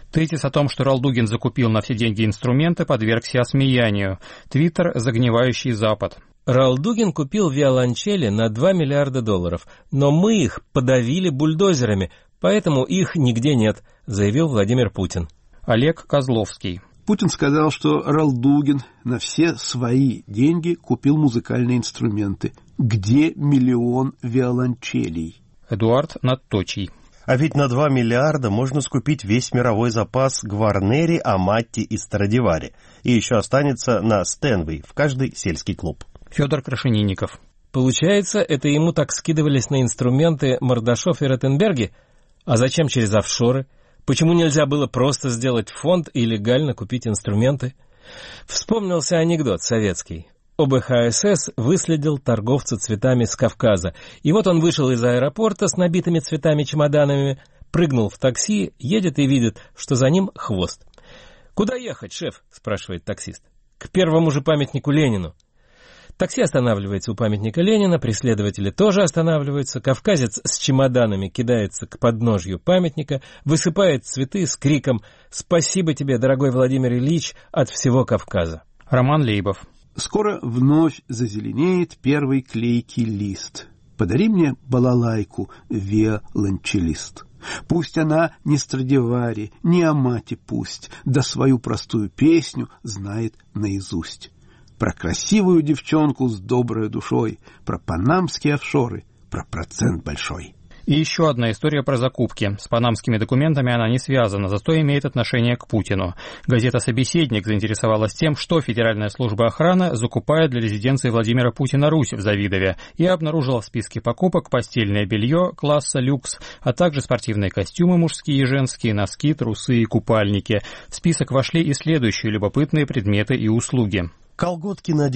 Тезис о том, что Ралдугин закупил на все деньги инструменты, подвергся осмеянию. Твиттер «Загнивающий Запад». Ралдугин купил виолончели на $2 миллиарда, но мы их подавили бульдозерами, поэтому их нигде нет, заявил Владимир Путин. Олег Козловский. Путин сказал, что Ралдугин на все свои деньги купил музыкальные инструменты. Где 1 миллион виолончелей? Эдуард Надточий. А ведь на 2 миллиарда можно скупить весь мировой запас Гварнери, Аматти и Страдивари. И еще останется на Стэнвей в каждый сельский клуб. Федор Крашенинников. Получается, это ему так скидывались на инструменты Мордашов и Ротенберги? А зачем через офшоры? Почему нельзя было просто сделать фонд и легально купить инструменты? Вспомнился анекдот советский. ОБХСС выследил торговца цветами с Кавказа. И вот он вышел из аэропорта с набитыми цветами чемоданами, прыгнул в такси, едет и видит, что за ним хвост. «Куда ехать, шеф?» – спрашивает таксист. «К первому же памятнику Ленину». Такси останавливается у памятника Ленина, преследователи тоже останавливаются, кавказец с чемоданами кидается к подножью памятника, высыпает цветы с криком «Спасибо тебе, дорогой Владимир Ильич, от всего Кавказа». Роман Лейбов. Скоро вновь зазеленеет первый клейкий лист. Подари мне балалайку, виолончелист. Пусть она не Страдивари, не Амати пусть, да свою простую песню знает наизусть. Про красивую девчонку с доброй душой, про панамские офшоры, про процент большой. И еще одна история про закупки. С панамскими документами она не связана, зато имеет отношение к Путину. Газета «Собеседник» заинтересовалась тем, что Федеральная служба охраны закупает для резиденции Владимира Путина «Русь» в Завидове, и обнаружила в списке покупок постельное белье класса люкс, а также спортивные костюмы мужские и женские, носки, трусы и купальники. В список вошли и следующие любопытные предметы и услуги. Колготки на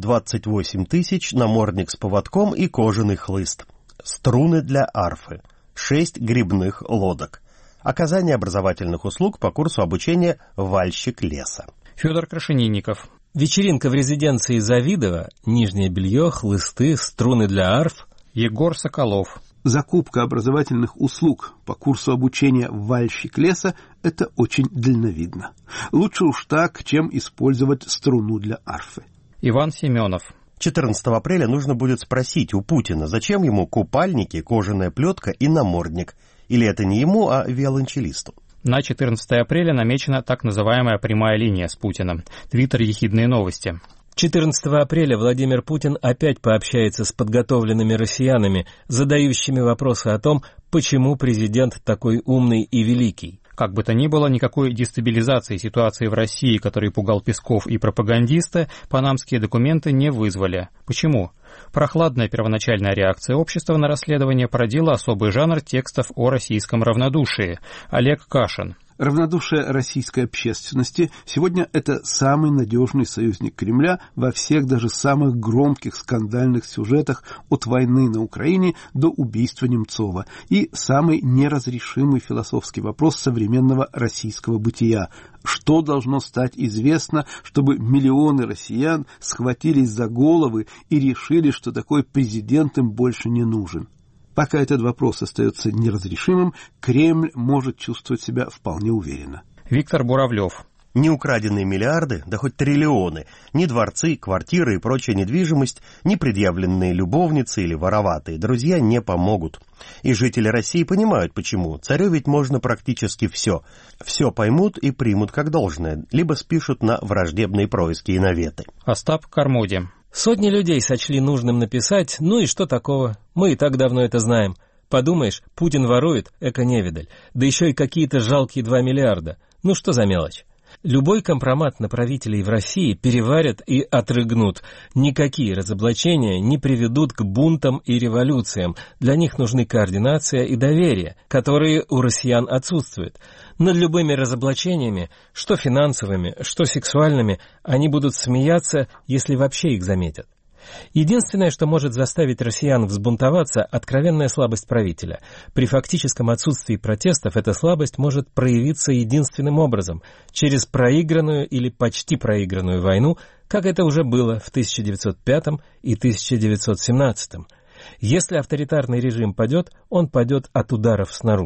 928 тысяч, намордник с поводком и кожаный хлыст. Струны для арфы. 6 грибных лодок. Оказание образовательных услуг по курсу обучения «Вальщик леса». Федор Крашенинников. Вечеринка в резиденции Завидово, нижнее белье, хлысты, струны для арф. Егор Соколов. Закупка образовательных услуг по курсу обучения «Вальщик леса» – это очень дальновидно. Лучше уж так, чем использовать струну для арфы. Иван Семенов. 14 апреля нужно будет спросить у Путина, зачем ему купальники, кожаная плетка и намордник. Или это не ему, а виолончелисту. На 14 апреля намечена так называемая прямая линия с Путиным. Твиттер «Ехидные новости». 14 апреля Владимир Путин опять пообщается с подготовленными россиянами, задающими вопросы о том, почему президент такой умный и великий. Как бы то ни было, никакой дестабилизации ситуации в России, который пугал Песков и пропагандисты, панамские документы не вызвали. Почему? Прохладная первоначальная реакция общества на расследование породила особый жанр текстов о российском равнодушии. Олег Кашин. Равнодушие российской общественности сегодня это самый надежный союзник Кремля во всех даже самых громких скандальных сюжетах от войны на Украине до убийства Немцова и самый неразрешимый философский вопрос современного российского бытия. Что должно стать известно, чтобы миллионы россиян схватились за головы и решили, что такой президент им больше не нужен? Пока этот вопрос остается неразрешимым, Кремль может чувствовать себя вполне уверенно. Виктор Буравлев. Ни украденные миллиарды, да хоть триллионы, ни дворцы, квартиры и прочая недвижимость, ни предъявленные любовницы или вороватые друзья не помогут. И жители России понимают, почему. Царю ведь можно практически все. Все поймут и примут как должное, либо спишут на враждебные происки и наветы. Остап Кармоди. Сотни людей сочли нужным написать, ну и что такого, мы и так давно это знаем. Подумаешь, Путин ворует, эко-невидаль, да еще и какие-то жалкие 2 миллиарда. Ну что за мелочь? Любой компромат на правителей в России переварят и отрыгнут. Никакие разоблачения не приведут к бунтам и революциям. Для них нужны координация и доверие, которые у россиян отсутствуют. Над любыми разоблачениями, что финансовыми, что сексуальными, они будут смеяться, если вообще их заметят. Единственное, что может заставить россиян взбунтоваться, откровенная слабость правителя. При фактическом отсутствии протестов эта слабость может проявиться единственным образом – через проигранную или почти проигранную войну, как это уже было в 1905 и 1917. Если авторитарный режим падет, он падет от ударов снаружи.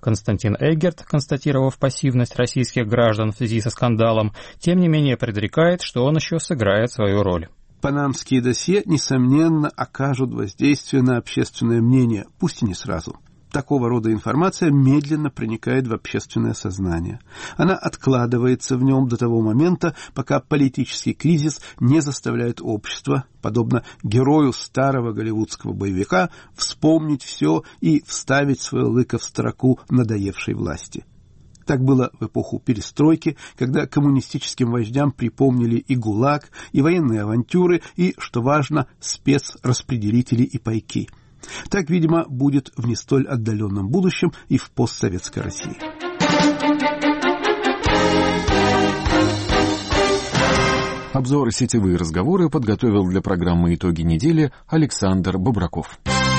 Константин Эггерт, констатировав пассивность российских граждан в связи со скандалом, тем не менее предрекает, что он еще сыграет свою роль. Панамские досье, несомненно, окажут воздействие на общественное мнение, пусть и не сразу. Такого рода информация медленно проникает в общественное сознание. Она откладывается в нем до того момента, пока политический кризис не заставляет общество, подобно герою старого голливудского боевика, вспомнить все и вставить свое лыко в строку надоевшей власти. Так было в эпоху перестройки, когда коммунистическим вождям припомнили и ГУЛАГ, и военные авантюры, и, что важно, спецраспределители и пайки. Так, видимо, будет в не столь отдаленном будущем и в постсоветской России. Обзор «Сетевые разговоры» подготовил для программы «Итоги недели» Александр Бобраков.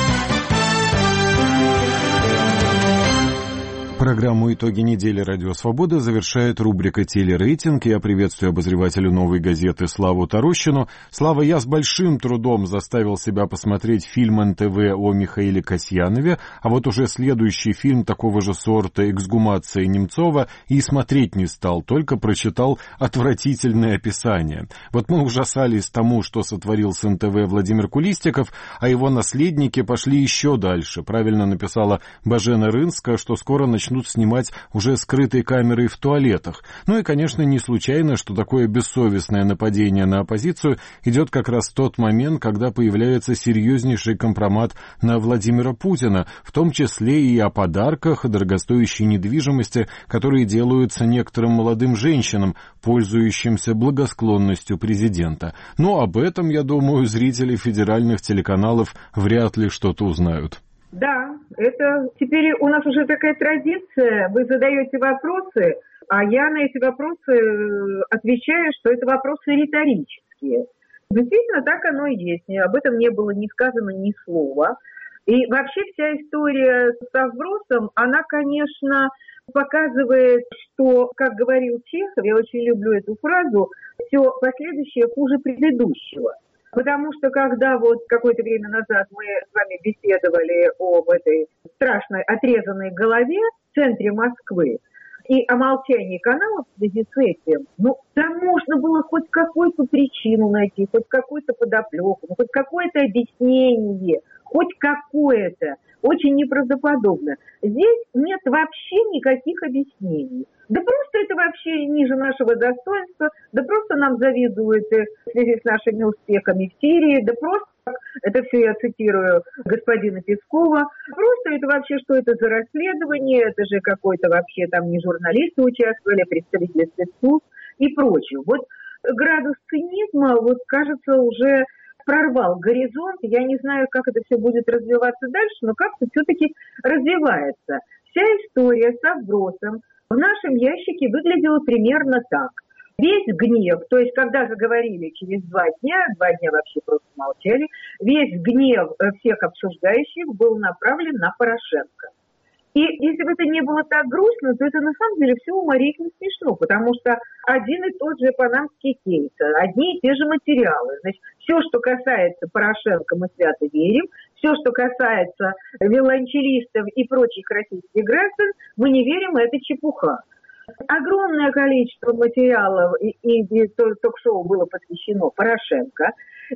Программу «Итоги недели» «Радио Свобода» завершает рубрика «Телерейтинг». Я приветствую обозревателя «Новой газеты» Славу Тарущину. Слава, я с большим трудом заставил себя посмотреть фильм НТВ о Михаиле Касьянове, а вот уже следующий фильм такого же сорта «Эксгумация Немцова» и смотреть не стал, только прочитал отвратительное описание. Вот мы ужасались тому, что сотворил с НТВ Владимир Кулистиков, а его наследники пошли еще дальше. Правильно написала Бажена Рынска, что скоро начнут снимать уже скрытой камерой в туалетах. Ну и, конечно, не случайно, что такое бессовестное нападение на оппозицию идет как раз в тот момент, когда появляется серьезнейший компромат на Владимира Путина, в том числе и о подарках, о дорогостоящей недвижимости, которые делаются некоторым молодым женщинам, пользующимся благосклонностью президента. Но об этом, я думаю, зрители федеральных телеканалов вряд ли что-то узнают. Да, это теперь у нас уже такая традиция. Вы задаете вопросы, а я на эти вопросы отвечаю, что это вопросы риторические. Действительно, так оно и есть. Об этом не было ни сказано ни слова. И вообще вся история со вбросом, она, конечно, показывает, что, как говорил Чехов, я очень люблю эту фразу, все последующее хуже предыдущего. Потому что когда вот какое-то время назад мы с вами беседовали об этой страшной отрезанной голове в центре Москвы и о молчании каналов в связи с этим, там можно было хоть какую-то причину найти, хоть какую-то подоплеку, хоть какое-то объяснение, хоть какое-то. Очень неправдоподобно. Здесь нет вообще никаких объяснений. Да просто это вообще ниже нашего достоинства, да просто нам завидуют в связи с нашими успехами в Сирии, да просто, это все я цитирую господина Пескова, просто это вообще что это за расследование, это же какой-то вообще там не журналисты участвовали, а представители спецслужб и прочее. Вот градус цинизма, кажется, уже прорвал горизонт. Я не знаю, как это все будет развиваться дальше, но как-то все-таки развивается. Вся история со вбросом в нашем ящике выглядела примерно так. Весь гнев, то есть когда заговорили через 2 дня вообще просто молчали, весь гнев всех обсуждающих был направлен на Порошенко. И если бы это не было так грустно, то это на самом деле все уморительно смешно, потому что один и тот же панамский кейс, одни и те же материалы. Значит, все, что касается Порошенко, мы свято верим, все, что касается виолончелистов и прочих российских граждан, мы не верим, это чепуха. Огромное количество материалов и ток-шоу было посвящено Порошенко.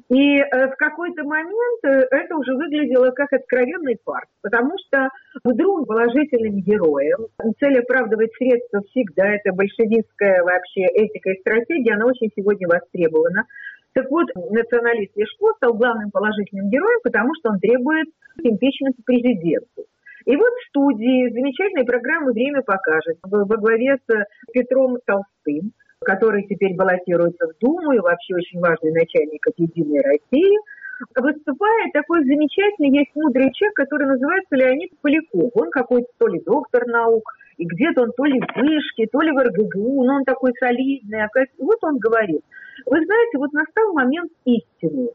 И в какой-то момент это уже выглядело как откровенный фарс, потому что вдруг положительным героем, цель оправдывать средства всегда, это большевистская вообще этика и стратегия, она очень сегодня востребована. Так вот, националист Лешко стал главным положительным героем, потому что он требует импичмента президенту. И вот в студии замечательной программы «Время покажет» во главе с Петром Толстым, который теперь баллотируется в Думу и вообще очень важный начальник от «Единой России», выступает такой замечательный, есть мудрый человек, который называется Леонид Поляков. Он какой-то то ли доктор наук, и где-то он то ли в Вышке, то ли в РГГУ, но он такой солидный. Вот он говорит, вы знаете, вот настал момент истины.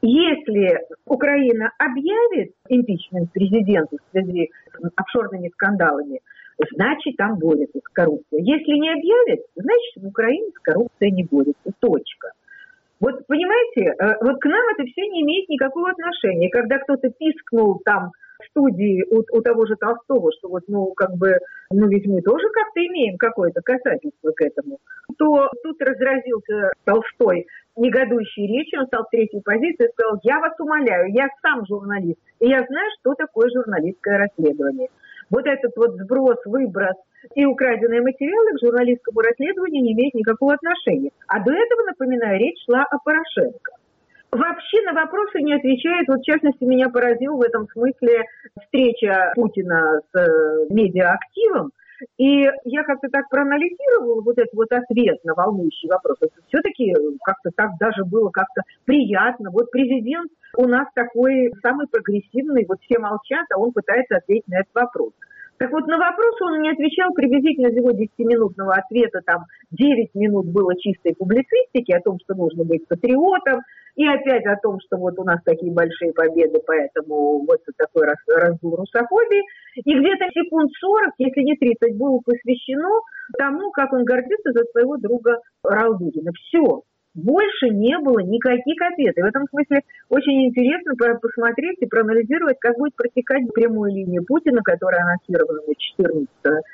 Если Украина объявит импичмент президенту в связи с офшорными скандалами, значит, там борется с коррупцией. Если не объявят, значит, в Украине с коррупцией не борется. Точка. Вот понимаете, вот к нам это все не имеет никакого отношения. Когда кто-то пискнул там в студии у того же Толстого, что вот, ведь мы тоже как-то имеем какое-то касательство к этому, то тут разразился Толстой негодующей речью, он стал в третьей позиции и сказал: я вас умоляю, я сам журналист, и я знаю, что такое журналистское расследование. Вот этот вот сброс, выброс и украденные материалы к журналистскому расследованию не имеют никакого отношения. А до этого, напоминаю, речь шла о Порошенко. Вообще на вопросы не отвечает. Вот, в частности, меня поразил в этом смысле встреча Путина с медиаактивом. И я как-то так проанализировала вот этот вот ответ на волнующий вопрос. Все-таки как-то так даже было как-то приятно. Вот президент у нас такой самый прогрессивный, вот все молчат, а он пытается ответить на этот вопрос. Так вот, на вопрос он не отвечал приблизительно из его 10-минутного ответа. Там 9 минут было чистой публицистики о том, что нужно быть патриотом, и опять о том, что вот у нас такие большие победы, поэтому вот такой раздул русофобии. И где-то секунд 40, если не 30, было посвящено тому, как он гордится за своего друга Ралдугина. Все. Больше не было никаких ответов. И в этом смысле очень интересно посмотреть и проанализировать, как будет протекать прямую линию Путина, которая анонсирована на 14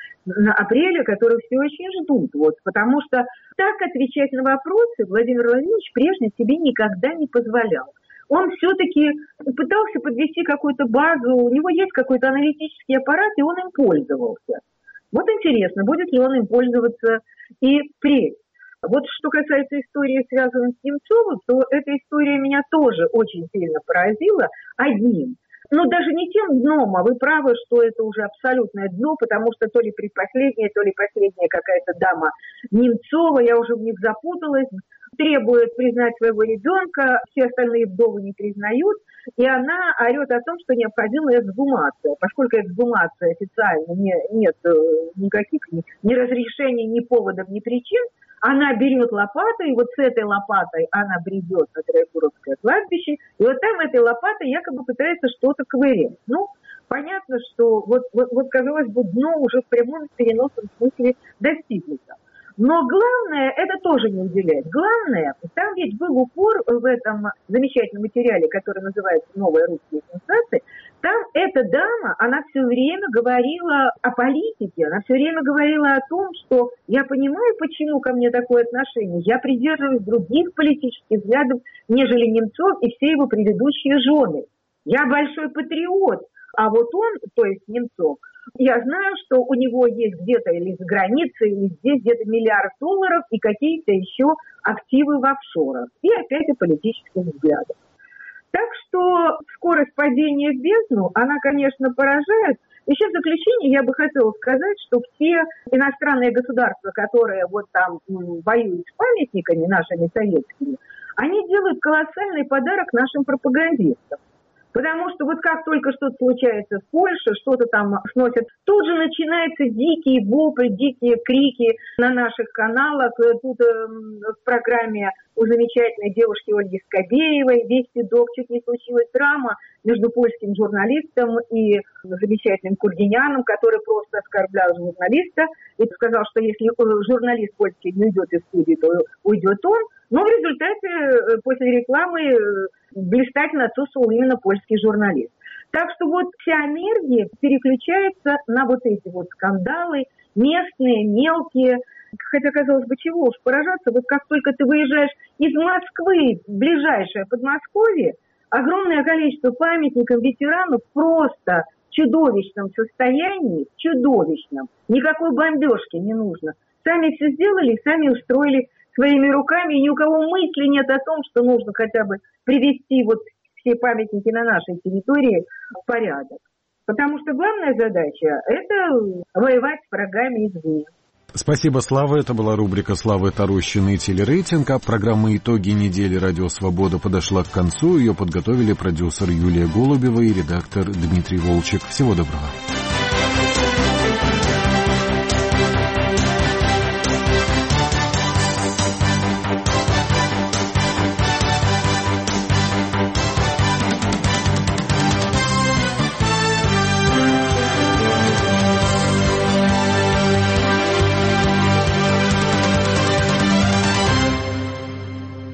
апреля, которую все очень ждут. Вот, потому что так отвечать на вопросы Владимир Владимирович прежде себе никогда не позволял. Он все-таки пытался подвести какую-то базу, у него есть какой-то аналитический аппарат, и он им пользовался. Вот интересно, будет ли он им пользоваться и впредь. Вот что касается истории, связанной с Немцовым, то эта история меня тоже очень сильно поразила одним. Но даже не тем дном, а вы правы, что это уже абсолютное дно, потому что то ли предпоследняя, то ли последняя какая-то дама Немцова, я уже в них запуталась, требует признать своего ребенка, все остальные вдовы не признают, и она орет о том, что необходима эксгумация. Поскольку эксгумация официально нет никаких ни разрешений, ни поводов, ни причин, она берет лопату, и вот с этой лопатой она бредет на Троекуровское кладбище, и вот там этой лопатой якобы пытается что-то ковырять. Ну, понятно, что вот казалось бы, дно уже в прямом переносном смысле достигнуто. Но главное, это тоже не уделяет. Главное, там ведь был упор в этом замечательном материале, который называется «Новые русские сенсации». Там эта дама, она все время говорила о политике, она все время говорила о том, что я понимаю, почему ко мне такое отношение. Я придерживаюсь других политических взглядов, нежели Немцов и все его предыдущие жены. Я большой патриот, а вот он, то есть Немцов, я знаю, что у него есть где-то или за границей, или здесь где-то $1 миллиард и какие-то еще активы в офшорах. И опять о политических взглядах. Так что скорость падения в бездну, она, конечно, поражает. Еще в заключение я бы хотела сказать, что все иностранные государства, которые вот там воюют с памятниками нашими советскими, они делают колоссальный подарок нашим пропагандистам. Потому что вот как только что-то случается в Польше, что-то там сносят, тут же начинаются дикие вопли, дикие крики на наших каналах. Тут в программе у замечательной девушки Ольги Скобеевой «Вести док» чуть не случилась драма между польским журналистом и замечательным Кургиняном, который просто оскорблял журналиста и сказал, что если журналист польский не уйдет из студии, то уйдет он. Но в результате после рекламы блистательно отсутствовал именно польский журналист. Так что вот вся энергия переключается на вот эти вот скандалы, местные, мелкие. Хотя, казалось бы, чего уж поражаться, вот как только ты выезжаешь из Москвы в ближайшее Подмосковье, огромное количество памятников ветеранов просто в чудовищном состоянии, чудовищном. Никакой бомбежки не нужно. Сами все сделали, сами устроили своими руками, и ни у кого мысли нет о том, что нужно хотя бы привести вот все памятники на нашей территории в порядок. Потому что главная задача – это воевать с врагами извне. Спасибо, Слава. Это была рубрика «Славы Тарущины» и телерейтинг. А программа «Итоги недели. Радио Свобода» подошла к концу. Ее подготовили продюсер Юлия Голубева и редактор Дмитрий Волчек. Всего доброго.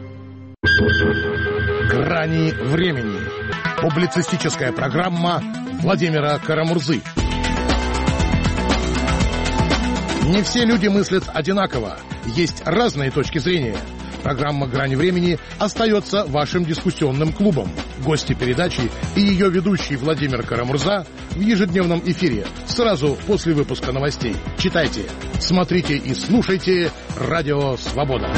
«Грани времени». Публицистическая программа Владимира Карамурзы. Не все люди мыслят одинаково. Есть разные точки зрения. Программа «Грань времени» остается вашим дискуссионным клубом. Гости передачи и ее ведущий Владимир Карамурза в ежедневном эфире сразу после выпуска новостей. Читайте, смотрите и слушайте «Радио Свобода».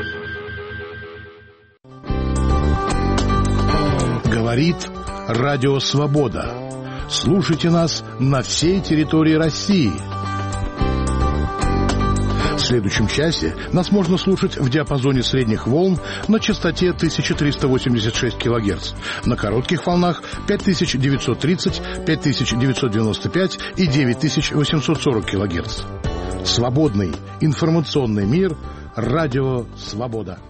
Говорит «Радио Свобода». Слушайте нас на всей территории России. В следующем часе нас можно слушать в диапазоне средних волн на частоте 1386 кГц, на коротких волнах 5930, 5995 и 9840 кГц. Свободный информационный мир. Радио Свобода.